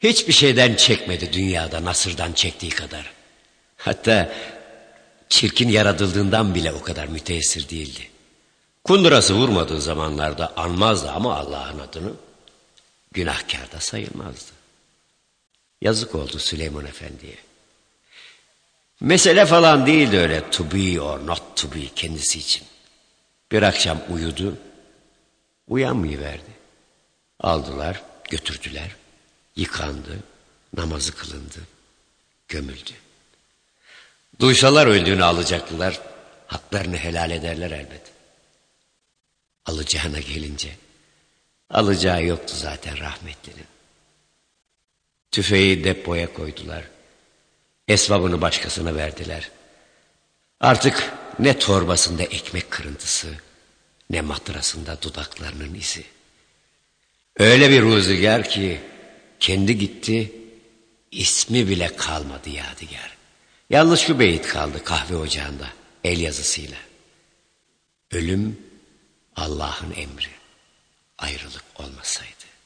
Hiçbir şeyden çekmedi dünyada Nasır'dan çektiği kadar. Hatta çirkin yaratıldığından bile o kadar müteessir değildi. Kundurası vurmadığı zamanlarda anmazdı ama Allah'ın adını, günahkar da sayılmazdı. Yazık oldu Süleyman Efendi'ye. Mesele falan değildi öyle to be or not to be kendisi için. Bir akşam uyudu, uyanmayıverdi. Aldılar, götürdüler, yıkandı, namazı kılındı, gömüldü. Duysalar öldüğünü alacaklılar, haklarını helal ederler elbet. Alacağına gelince, alacağı yoktu zaten rahmetlinin. Tüfeği depoya koydular. Esvabını başkasına verdiler. Artık ne torbasında ekmek kırıntısı, ne matrasında dudaklarının izi. Öyle bir rüzgar ki kendi gitti, ismi bile kalmadı yadigar. Yalnız şu beyit kaldı kahve ocağında el yazısıyla. Ölüm Allah'ın emri, ayrılık olmasaydı.